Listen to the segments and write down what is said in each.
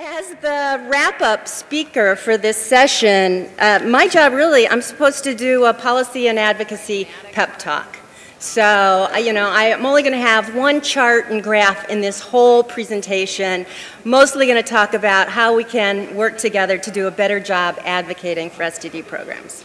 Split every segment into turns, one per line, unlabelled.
As the wrap-up speaker for this session, my job really, I'm supposed to do a policy and advocacy pep talk. So, I'm only going to have one chart and graph in this whole presentation, mostly going to talk about how we can work together to do a better job advocating for STD programs.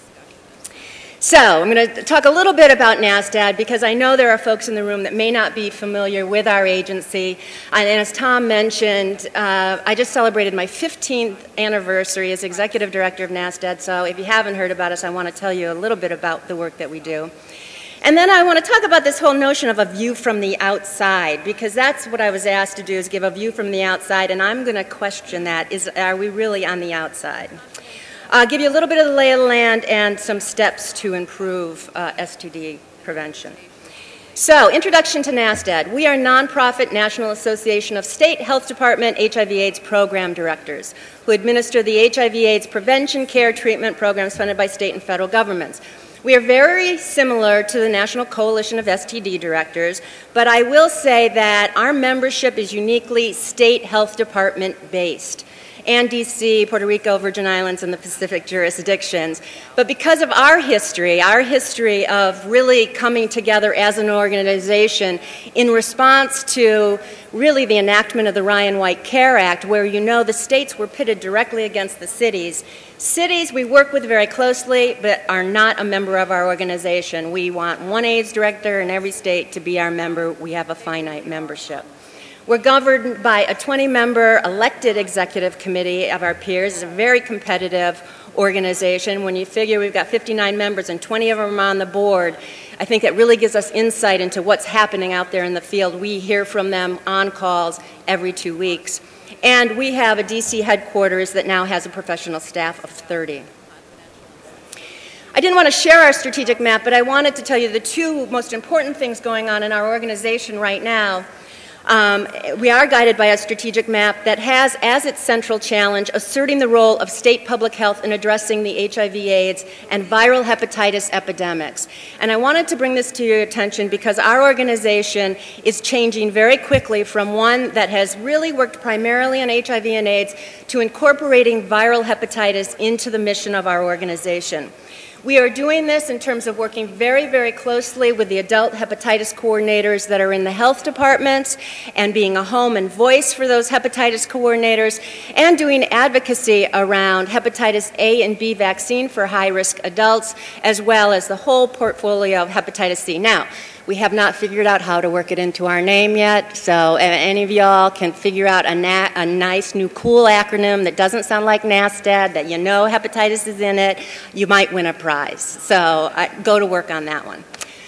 So, I'm going to talk a little bit about NASDAD because I know there are folks in the room that may not be familiar with our agency. And as Tom mentioned, I just celebrated my 15th anniversary as Executive Director of NASDAD. So if you haven't heard about us, I want to tell you a little bit about the work that we do. And then I want to talk about this whole notion of a view from the outside, because that's what I was asked to do, is give a view from the outside, and I'm going to question that. Are we really on the outside? I'll give you a little bit of the lay of the land and some steps to improve STD prevention. So, introduction to NASDAD. We are a nonprofit National Association of State Health Department HIV/AIDS Program Directors who administer the HIV/AIDS prevention, care, treatment programs funded by state and federal governments. We are very similar to the National Coalition of STD Directors, but I will say that our membership is uniquely state health department based, and D.C., Puerto Rico, Virgin Islands, and the Pacific jurisdictions. But because of our history of really coming together as an organization in response to really the enactment of the Ryan White Care Act, where the states were pitted directly against the cities. Cities we work with very closely, but are not a member of our organization. We want one AIDS director in every state to be our member. We have a finite membership. We're governed by a 20-member elected executive committee of our peers. It's a very competitive organization. When you figure we've got 59 members and 20 of them are on the board, I think it really gives us insight into what's happening out there in the field. We hear from them on calls every 2 weeks. And we have a D.C. headquarters that now has a professional staff of 30. I didn't want to share our strategic map, but I wanted to tell you the two most important things going on in our organization right now. We are guided by a strategic map that has as its central challenge asserting the role of state public health in addressing the HIV/AIDS and viral hepatitis epidemics. And I wanted to bring this to your attention because our organization is changing very quickly from one that has really worked primarily on HIV and AIDS to incorporating viral hepatitis into the mission of our organization. We are doing this in terms of working very, very closely with the adult hepatitis coordinators that are in the health departments and being a home and voice for those hepatitis coordinators and doing advocacy around hepatitis A and B vaccine for high-risk adults as well as the whole portfolio of hepatitis C. Now, we have not figured out how to work it into our name yet, so if any of y'all can figure out a nice new cool acronym that doesn't sound like NASDAD, that hepatitis is in it, you might win a prize. So go to work on that one.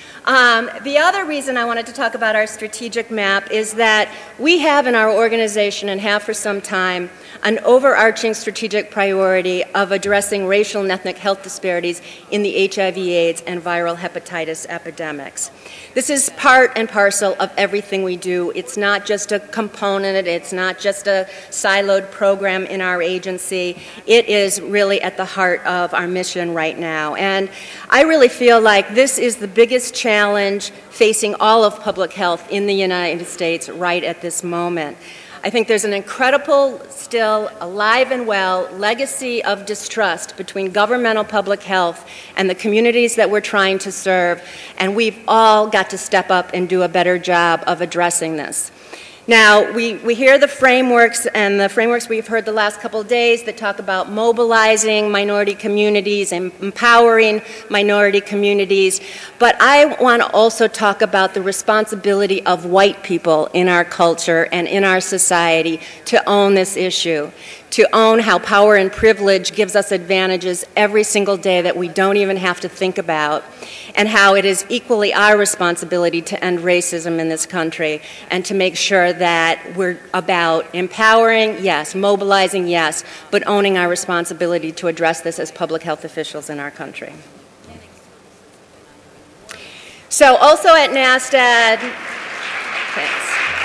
The other reason I wanted to talk about our strategic map is that we have in our organization, and have for some time, an overarching strategic priority of addressing racial and ethnic health disparities in the HIV/AIDS and viral hepatitis epidemics. This is part and parcel of everything we do. It's not just a component, it's not just a siloed program in our agency. It is really at the heart of our mission right now. And I really feel like this is the biggest challenge facing all of public health in the United States right at this moment. I think there's an incredible, still alive and well, legacy of distrust between governmental public health and the communities that we're trying to serve, and we've all got to step up and do a better job of addressing this. Now, we hear the frameworks, and the frameworks we've heard the last couple of days that talk about mobilizing minority communities and empowering minority communities, but I want to also talk about the responsibility of white people in our culture and in our society to own this issue, to own how power and privilege gives us advantages every single day that we don't even have to think about, and how it is equally our responsibility to end racism in this country and to make sure that we're about empowering, yes, mobilizing, yes, but owning our responsibility to address this as public health officials in our country. So also at NASDAD, thanks.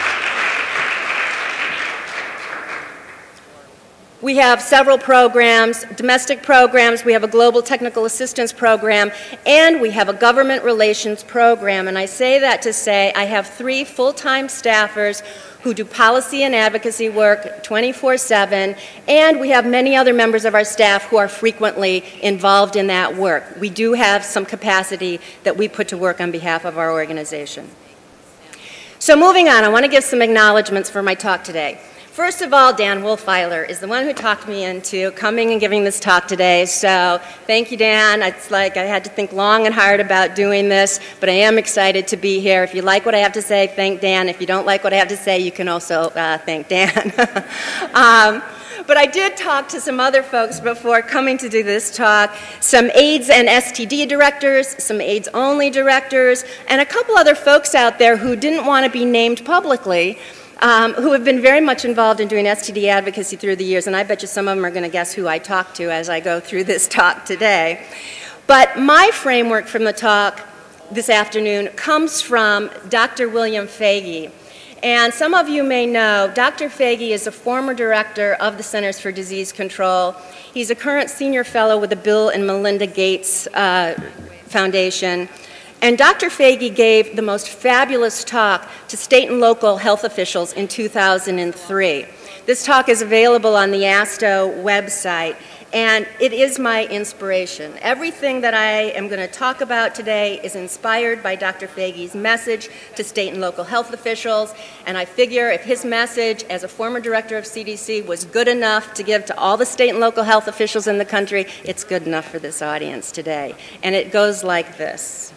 We have several programs, domestic programs, we have a global technical assistance program, and we have a government relations program. And I say that to say I have 3 full-time staffers who do policy and advocacy work 24/7, and we have many other members of our staff who are frequently involved in that work. We do have some capacity that we put to work on behalf of our organization. So moving on, I want to give some acknowledgments for my talk today. First of all, Dan Wolfeiler is the one who talked me into coming and giving this talk today. So thank you, Dan. It's like I had to think long and hard about doing this, but I am excited to be here. If you like what I have to say, thank Dan. If you don't like what I have to say, you can also thank Dan. But I did talk to some other folks before coming to do this talk, some AIDS and STD directors, some AIDS-only directors, and a couple other folks out there who didn't want to be named publicly, who have been very much involved in doing STD advocacy through the years, and I bet you some of them are going to guess who I talked to as I go through this talk today. But my framework from the talk this afternoon comes from Dr. William Foege. And some of you may know, Dr. Foege is a former director of the Centers for Disease Control. He's a current senior fellow with the Bill and Melinda Gates Foundation. And Dr. Foege gave the most fabulous talk to state and local health officials in 2003. This talk is available on the ASTO website, and it is my inspiration. Everything that I am going to talk about today is inspired by Dr. Foege's message to state and local health officials, and I figure if his message as a former director of CDC was good enough to give to all the state and local health officials in the country, it's good enough for this audience today. And it goes like this.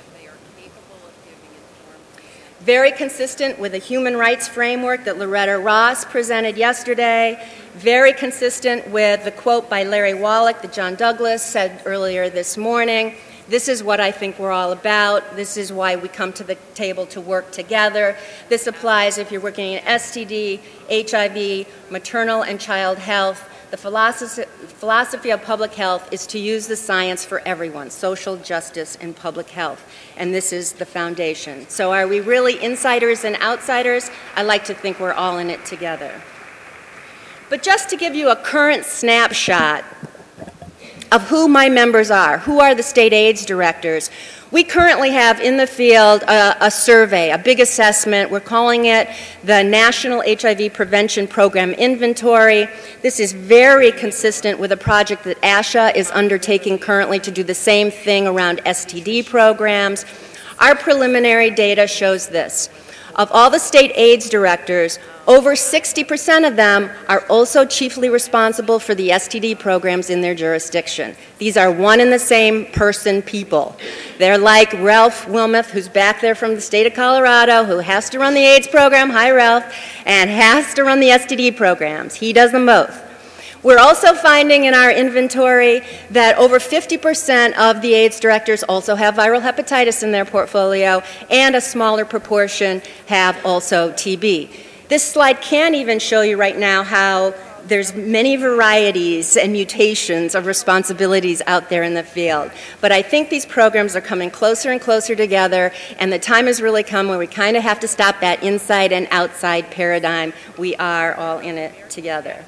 Very consistent with the human rights framework that Loretta Ross presented yesterday, very consistent with the quote by Larry Wallach that John Douglas said earlier this morning. This is what I think we're all about. This is why we come to the table to work together. This applies if you're working in STD, HIV, maternal and child health. The philosophy of public health is to use the science for everyone, social justice and public health. And this is the foundation. So are we really insiders and outsiders? I like to think we're all in it together. But just to give you a current snapshot of who my members are, who are the state AIDS directors, we currently have in the field a survey, a big assessment. We're calling it the National HIV Prevention Program Inventory. This is very consistent with a project that ASHA is undertaking currently to do the same thing around STD programs. Our preliminary data shows this. Of all the state AIDS directors, over 60% of them are also chiefly responsible for the STD programs in their jurisdiction. These are one and the same person people. They're like Ralph Wilmoth, who's back there from the state of Colorado, who has to run the AIDS program, hi Ralph, and has to run the STD programs. He does them both. We're also finding in our inventory that over 50% of the AIDS directors also have viral hepatitis in their portfolio, and a smaller proportion have also TB. This slide can't even show you right now how there's many varieties and mutations of responsibilities out there in the field. But I think these programs are coming closer and closer together, and the time has really come where we kind of have to stop that inside and outside paradigm. We are all in it together.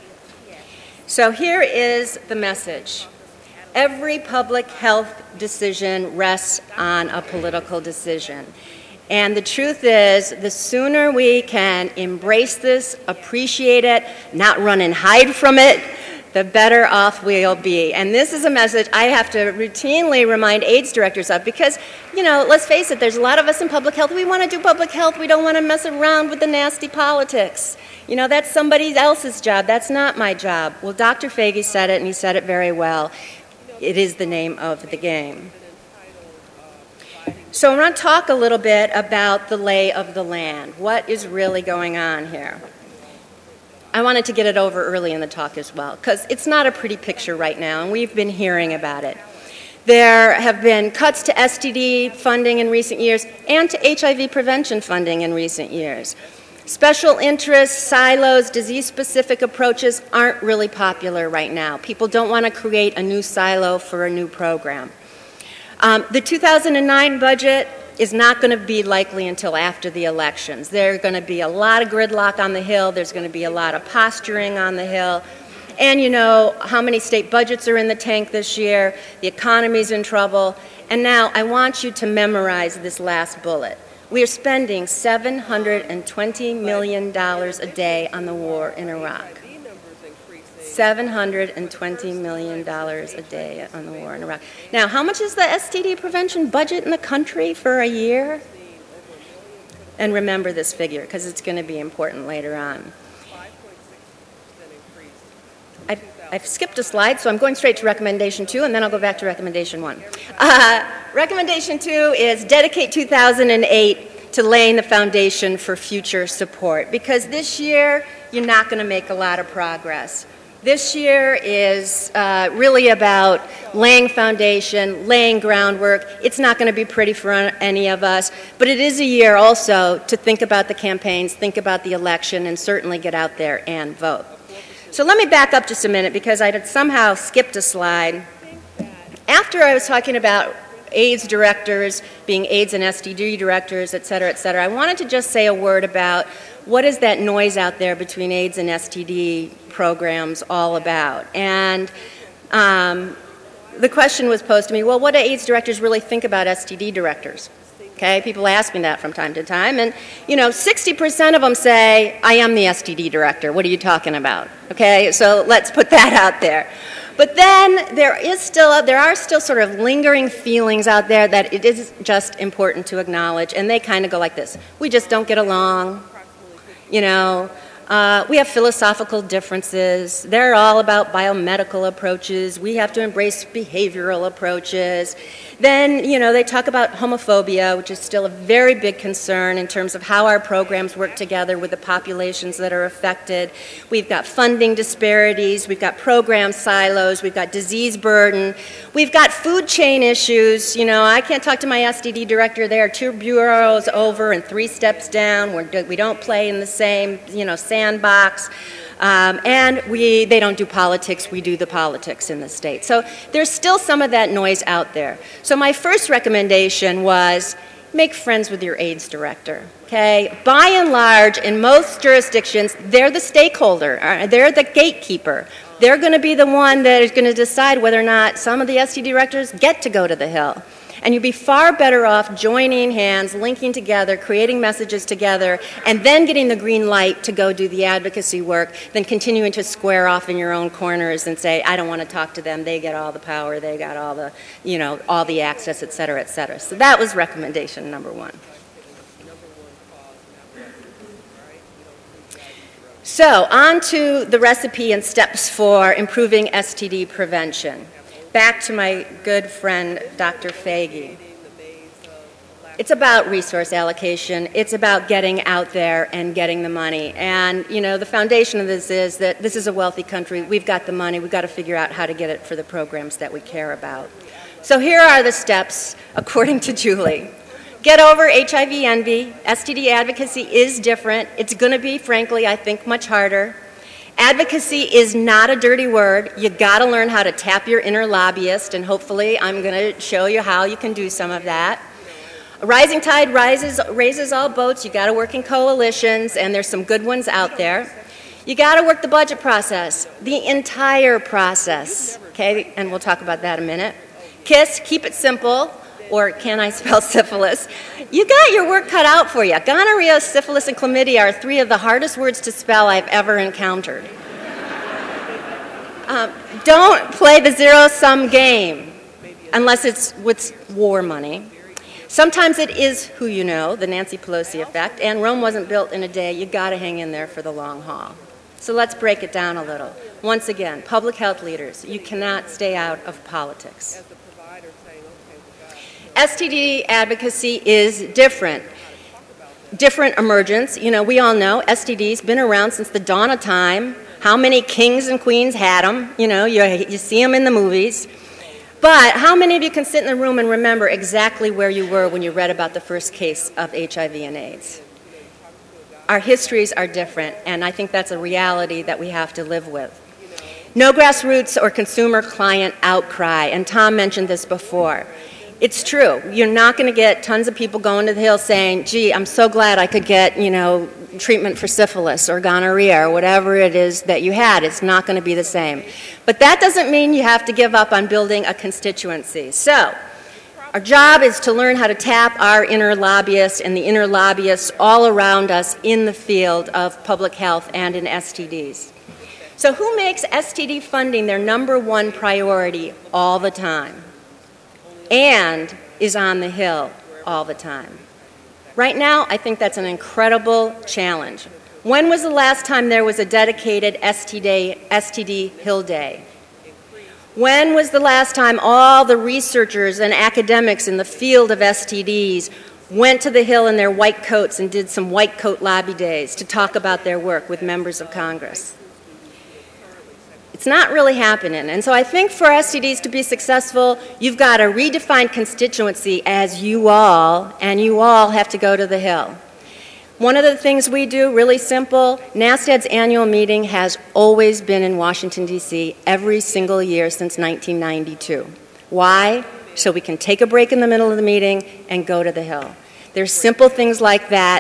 So here is the message. Every public health decision rests on a political decision. And the truth is, the sooner we can embrace this, appreciate it, not run and hide from it, the better off we'll be. And this is a message I have to routinely remind AIDS directors of because, you know, let's face it, there's a lot of us in public health. We want to do public health. We don't want to mess around with the nasty politics. You know, that's somebody else's job. That's not my job. Well, Dr. Foege said it, and he said it very well. It is the name of the game. So I want to talk a little bit about the lay of the land. What is really going on here? I wanted to get it over early in the talk as well, because it's not a pretty picture right now, and we've been hearing about it. There have been cuts to STD funding in recent years and to HIV prevention funding in recent years. Special interests, silos, disease-specific approaches aren't really popular right now. People don't want to create a new silo for a new program. The 2009 budget is not going to be likely until after the elections. There's going to be a lot of gridlock on the Hill. There's going to be a lot of posturing on the Hill. And you know how many state budgets are in the tank this year. The economy's in trouble. And now I want you to memorize this last bullet. We are spending $720 million a day on the war in Iraq. $720 million a day on the war in Iraq. Now, how much is the STD prevention budget in the country for a year? And remember this figure, because it's going to be important later on. I've skipped a slide, so I'm going straight to recommendation 2, and then I'll go back to recommendation 1. Recommendation 2 is dedicate 2008 to laying the foundation for future support, because this year you're not going to make a lot of progress. This year is really about laying foundation, laying groundwork. It's not going to be pretty for any of us, but it is a year also to think about the campaigns, think about the election, and certainly get out there and vote. So let me back up just a minute, because I had somehow skipped a slide. After I was talking about AIDS directors being AIDS and STD directors, et cetera, I wanted to just say a word about what is that noise out there between AIDS and STD programs all about. And the question was posed to me, well, what do AIDS directors really think about STD directors? Okay, people ask me that from time to time, and 60% of them say, I am the STD director. What are you talking about? Okay, so let's put that out there. But then there are still sort of lingering feelings out there that it is just important to acknowledge, and they kind of go like this. We just don't get along, we have philosophical differences. They're all about biomedical approaches. We have to embrace behavioral approaches. Then, they talk about homophobia, which is still a very big concern in terms of how our programs work together with the populations that are affected. We've got funding disparities. We've got program silos. We've got disease burden. We've got food chain issues. I can't talk to my STD director there 2 bureaus over and 3 steps down. We don't play in the same, sandbox. And they don't do politics, we do the politics in the state. So there's still some of that noise out there. So my first recommendation was make friends with your AIDS director, okay? By and large, in most jurisdictions, they're the stakeholder, they're the gatekeeper. They're going to be the one that is going to decide whether or not some of the STD directors get to go to the Hill. And you'd be far better off joining hands, linking together, creating messages together, and then getting the green light to go do the advocacy work than continuing to square off in your own corners and say, I don't want to talk to them, they get all the power, they got all the, all the access, et cetera, et cetera. So that was recommendation number 1. So on to the recipe and steps for improving STD prevention. Back to my good friend, Dr. Faggy. It's about resource allocation. It's about getting out there and getting the money. And, the foundation of this is that this is a wealthy country. We've got the money. We've got to figure out how to get it for the programs that we care about. So here are the steps, according to Julie. Get over HIV envy. STD advocacy is different. It's going to be, frankly, I think, much harder. Advocacy is not a dirty word. You got to learn how to tap your inner lobbyist, and hopefully I'm going to show you how you can do some of that. A rising tide raises all boats. You got to work in coalitions, and there's some good ones out there. You got to work the budget process, the entire process, okay? And we'll talk about that in a minute. KISS, keep it simple, or can I spell syphilis? You got your work cut out for you. Gonorrhea, syphilis, and chlamydia are 3 of the hardest words to spell I've ever encountered. Don't play the zero-sum game unless it's with war money. Sometimes it is who you know, the Nancy Pelosi effect, and Rome wasn't built in a day. You got to hang in there for the long haul. So let's break it down a little. Once again, public health leaders, you cannot stay out of politics. STD advocacy is different. Different emergence. We all know STD's been around since the dawn of time. How many kings and queens had them? You see them in the movies. But how many of you can sit in the room and remember exactly where you were when you read about the first case of HIV and AIDS? Our histories are different, and I think that's a reality that we have to live with. No grassroots or consumer client outcry, and Tom mentioned this before. It's true. You're not going to get tons of people going to the Hill saying, gee, I'm so glad I could get, treatment for syphilis or gonorrhea or whatever it is that you had. It's not going to be the same. But that doesn't mean you have to give up on building a constituency. So, Our job is to learn how to tap our inner lobbyists and the inner lobbyists all around us in the field of public health and in STDs. So who makes STD funding their number one priority all the time and is on the Hill all the time? Right now, I think that's an incredible challenge. When was the last time there was a dedicated STD Hill Day? When was the last time all the researchers and academics in the field of STDs went to the Hill in their white coats and did some white coat lobby days to talk about their work with members of Congress? It's not really happening. And so I think for STDs to be successful, you've got a redefined constituency as you all, and you all have to go to the Hill. One of the things we do, really simple, NASTAD's annual meeting has always been in Washington, D.C. every single year since 1992. Why? So we can take a break in the middle of the meeting and go to the Hill. There's simple things like that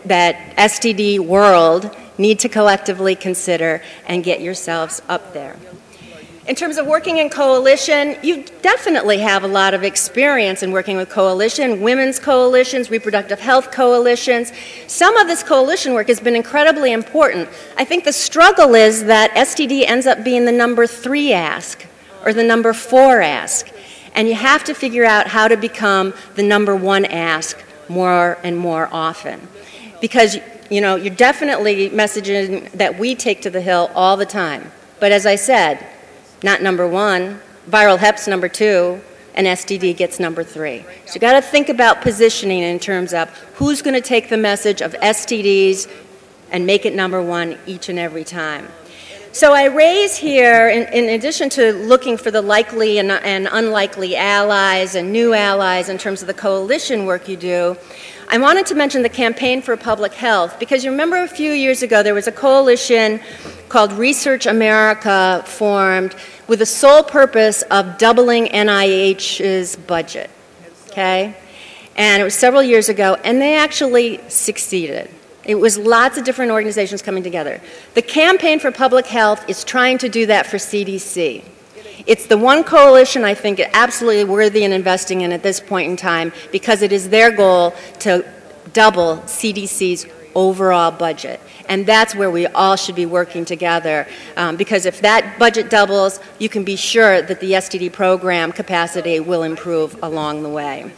STD world need to collectively consider and get yourselves up there. In terms of working in coalition, you definitely have a lot of experience in working with coalition, women's coalitions, reproductive health coalitions. Some of this coalition work has been incredibly important. I think the struggle is that STD ends up being the number 3 ask or the number 4 ask. And you have to figure out how to become the number 1 ask more and more often. Because, you know, you're definitely messaging that we take to the Hill all the time. But as I said, not number 1, viral hep's number 2, and STD gets number 3. So you've got to think about positioning in terms of who's going to take the message of STDs and make it number 1 each and every time. So I raise here, in addition to looking for the likely and unlikely allies and new allies in terms of the coalition work you do, I wanted to mention the Campaign for Public Health, because you remember a few years ago there was a coalition called Research America formed with the sole purpose of doubling NIH's budget, okay? And it was several years ago, and they actually succeeded. It was lots of different organizations coming together. The Campaign for Public Health is trying to do that for CDC. It's the one coalition I think absolutely worthy in investing in at this point in time because it is their goal to double CDC's overall budget. And that's where we all should be working together because if that budget doubles, you can be sure that the STD program capacity will improve along the way.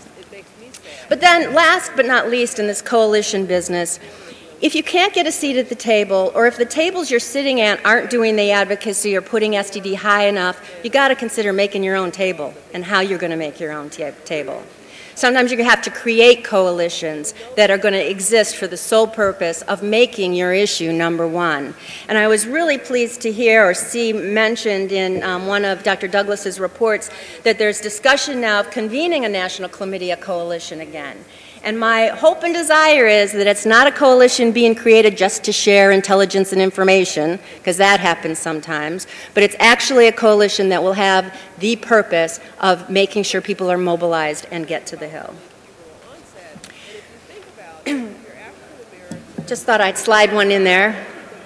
But then last but not least in this coalition business, if you can't get a seat at the table, or if the tables you're sitting at aren't doing the advocacy or putting STD high enough, you got to consider making your own table and how you're going to make your own table. Sometimes you have to create coalitions that are going to exist for the sole purpose of making your issue number 1. And I was really pleased to hear or see mentioned in one of Dr. Douglas's reports that there's discussion now of convening a national chlamydia coalition again. And my hope and desire is that it's not a coalition being created just to share intelligence and information, because that happens sometimes, but it's actually a coalition that will have the purpose of making sure people are mobilized and get to the Hill. Just thought I'd slide one in there.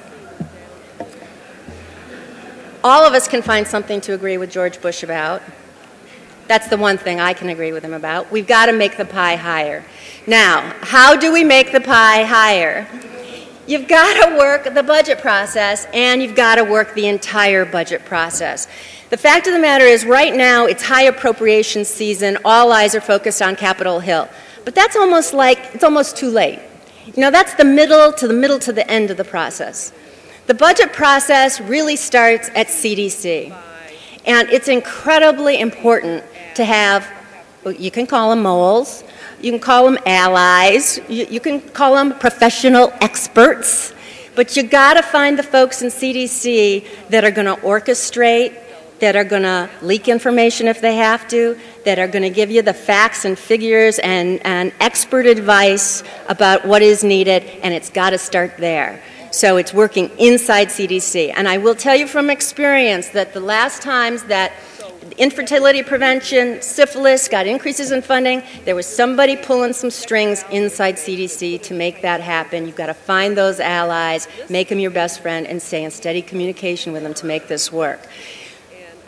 All of us can find something to agree with George Bush about. That's the one thing I can agree with him about. We've got to make the pie higher. Now, how do we make the pie higher? You've got to work the budget process, and you've got to work the entire budget process. The fact of the matter is, right now, it's high appropriations season. All eyes are focused on Capitol Hill. But that's almost like, it's almost too late. You know, that's the middle to the end of the process. The budget process really starts at CDC. And it's incredibly important to have, you can call them moles, you can call them allies, you can call them professional experts, but you got to find the folks in CDC that are going to orchestrate, that are going to leak information if they have to, that are going to give you the facts and figures and expert advice about what is needed, and it's got to start there. So it's working inside CDC. And I will tell you from experience that the last times that infertility prevention, syphilis got increases in funding, there was somebody pulling some strings inside CDC to make that happen. You've got to find those allies, make them your best friend, and stay in steady communication with them to make this work.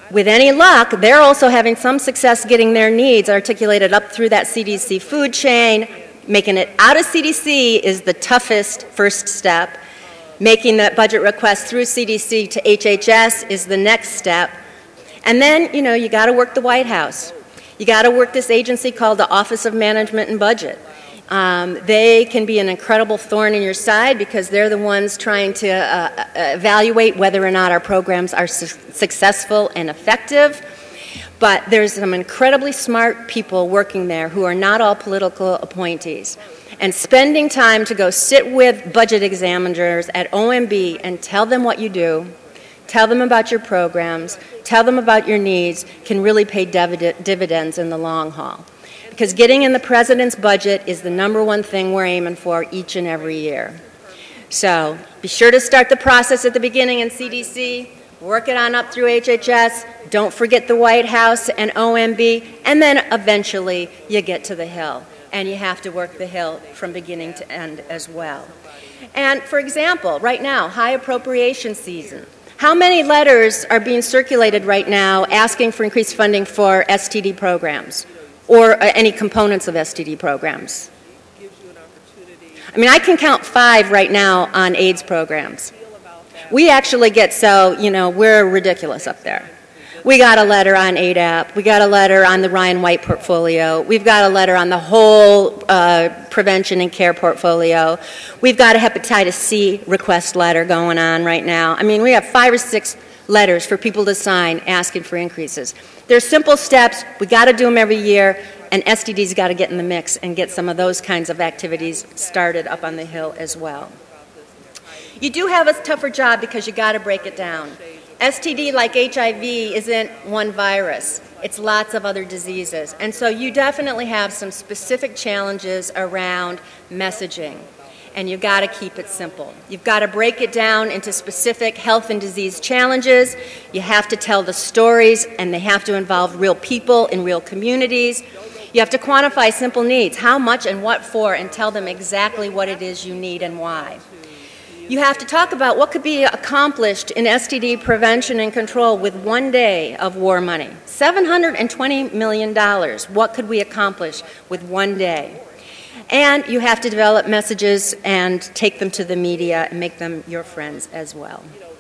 With any luck, they're also having some success getting their needs articulated up through that CDC food chain. Making it out of CDC is the toughest first step. Making that budget request through CDC to HHS is the next step. And then, you got to work the White House. You got to work this agency called the Office of Management and Budget. They can be an incredible thorn in your side because they're the ones trying to evaluate whether or not our programs are successful and effective. But there's some incredibly smart people working there who are not all political appointees. And spending time to go sit with budget examiners at OMB and tell them what you do, tell them about your programs, tell them about your needs can really pay dividends in the long haul. Because getting in the president's budget is the number one thing we're aiming for each and every year. So be sure to start the process at the beginning in CDC, work it on up through HHS, don't forget the White House and OMB, and then eventually you get to the Hill. And you have to work the Hill from beginning to end as well. And for example, right now, high appropriation season. How many letters are being circulated right now asking for increased funding for STD programs? Or any components of STD programs. I mean, I can count 5 right now on AIDS programs. We actually get we're ridiculous up there. We got a letter on ADAP. We got a letter on the Ryan White portfolio. We've got a letter on the whole prevention and care portfolio. We've got a hepatitis C request letter going on right now. I mean, we have 5 or 6 letters for people to sign asking for increases. They're simple steps. We got to do them every year, and STD's got to get in the mix and get some of those kinds of activities started up on the Hill as well. You do have a tougher job because you got to break it down. STD, like HIV, isn't one virus. It's lots of other diseases. And so you definitely have some specific challenges around messaging. And you've got to keep it simple. You've got to break it down into specific health and disease challenges. You have to tell the stories, and they have to involve real people in real communities. You have to quantify simple needs, how much and what for, and tell them exactly what it is you need and why. You have to talk about what could be accomplished in STD prevention and control with 1 day of war money. $720 million. What could we accomplish with 1 day? And you have to develop messages and take them to the media and make them your friends as well.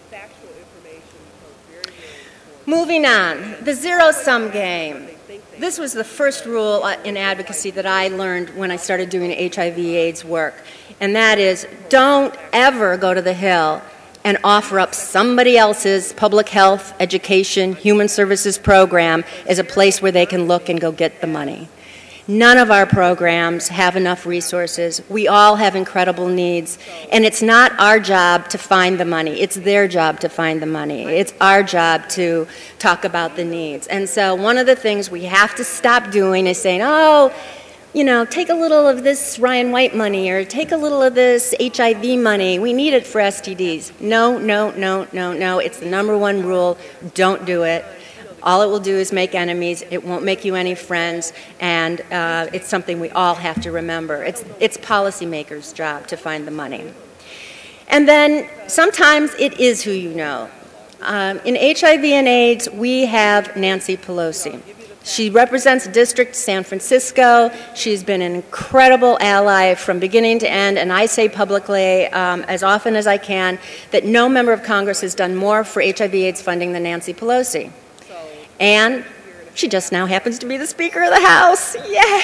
Moving on, the zero-sum game. This was the first rule in advocacy that I learned when I started doing HIV/AIDS work, and that is don't ever go to the Hill and offer up somebody else's public health, education, human services program as a place where they can look and go get the money. None of our programs have enough resources. We all have incredible needs. And it's not our job to find the money. It's their job to find the money. It's our job to talk about the needs. And so one of the things we have to stop doing is saying, take a little of this Ryan White money or take a little of this HIV money. We need it for STDs. No. It's the number one rule. Don't do it. All it will do is make enemies. It won't make you any friends, and it's something we all have to remember. It's policymakers' job to find the money. And then sometimes it is who you know. In HIV and AIDS, we have Nancy Pelosi. She represents District San Francisco. She's been an incredible ally from beginning to end, and I say publicly as often as I can that no member of Congress has done more for HIV/AIDS funding than Nancy Pelosi. And she just now happens to be the Speaker of the House. Yay!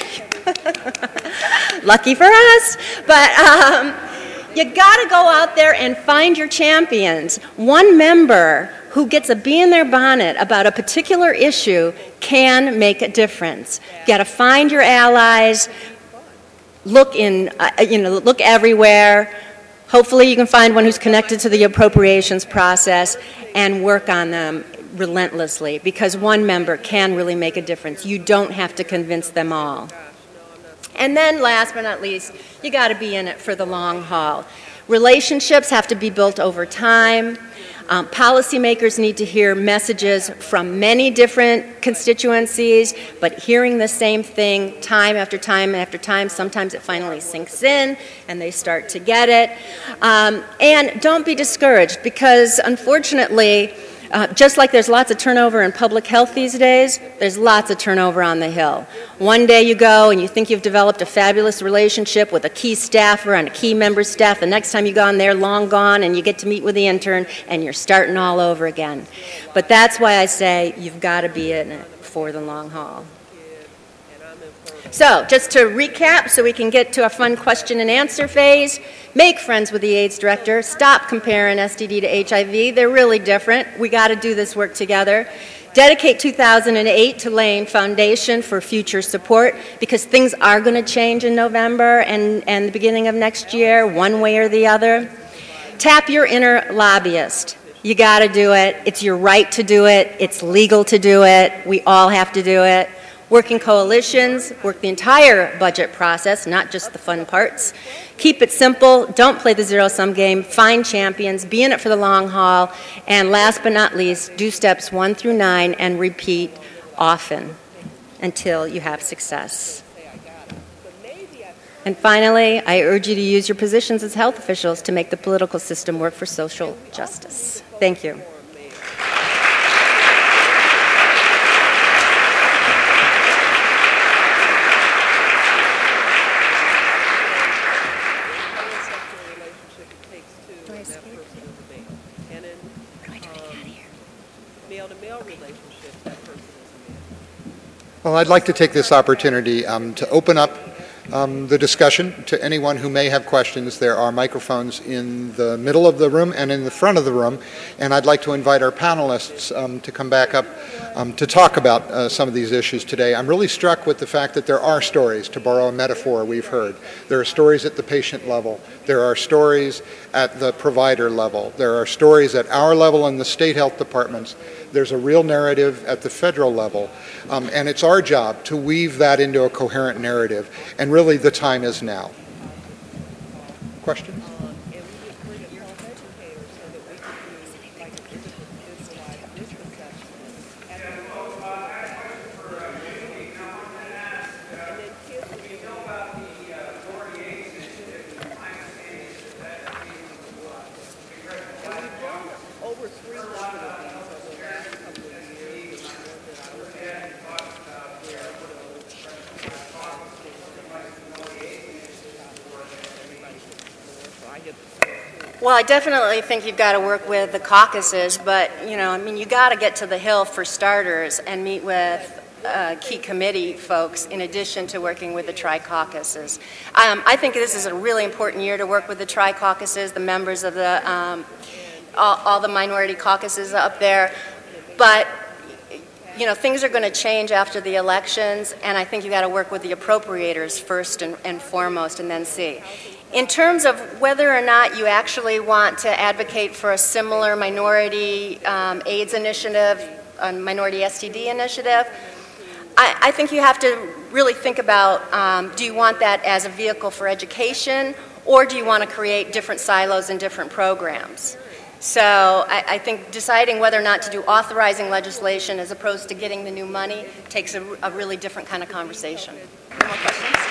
Lucky for us. But you got to go out there and find your champions. One member who gets a bee in their bonnet about a particular issue can make a difference. You got to find your allies. Look everywhere. Hopefully you can find one who's connected to the appropriations process and work on them relentlessly, because one member can really make a difference. You don't have to convince them all. And then last but not least, you got to be in it for the long haul. Relationships have to be built over time. Policymakers need to hear messages from many different constituencies, but hearing the same thing time after time after time, sometimes it finally sinks in and they start to get it. And don't be discouraged, because unfortunately, Just like there's lots of turnover in public health these days, there's lots of turnover on the Hill. One day you go and you think you've developed a fabulous relationship with a key staffer and a key member staff. The next time you go on, they're long gone, and you get to meet with the intern, and you're starting all over again. But that's why I say you've got to be in it for the long haul. So, just to recap so we can get to our fun question and answer phase, make friends with the AIDS director, stop comparing STD to HIV, they're really different, we got to do this work together. Dedicate 2008 to laying foundation for future support, because things are going to change in November and the beginning of next year, one way or the other. Tap your inner lobbyist. You got to do it. It's your right to do it. It's legal to do it. We all have to do it. Work in coalitions, work the entire budget process, not just the fun parts. Keep it simple, don't play the zero-sum game, find champions, be in it for the long haul, and last but not least, do steps 1 through 9 and repeat often until you have success. And finally, I urge you to use your positions as health officials to make the political system work for social justice. Thank you.
Well, I'd like to take this opportunity to open up the discussion to anyone who may have questions. There are microphones in the middle of the room and in the front of the room, and I'd like to invite our panelists to come back up to talk about some of these issues today. I'm really struck with the fact that there are stories, to borrow a metaphor we've heard. There are stories at the patient level. There are stories at the provider level. There are stories at our level in the state health departments. There's a real narrative at the federal level, and it's our job to weave that into a coherent narrative, and really the time is now. Questions?
Well, I definitely think you've got to work with the caucuses, but, you got to get to the Hill for starters and meet with key committee folks in addition to working with the tri-caucuses. I think this is a really important year to work with the tri-caucuses, the members of the all the minority caucuses up there, but things are going to change after the elections, and I think you've got to work with the appropriators first and foremost, and then see. In terms of whether or not you actually want to advocate for a similar minority AIDS initiative, a minority STD initiative, I think you have to really think about, do you want that as a vehicle for education, or do you want to create different silos and different programs? So I think deciding whether or not to do authorizing legislation as opposed to getting the new money takes a really different kind of conversation. Any more questions?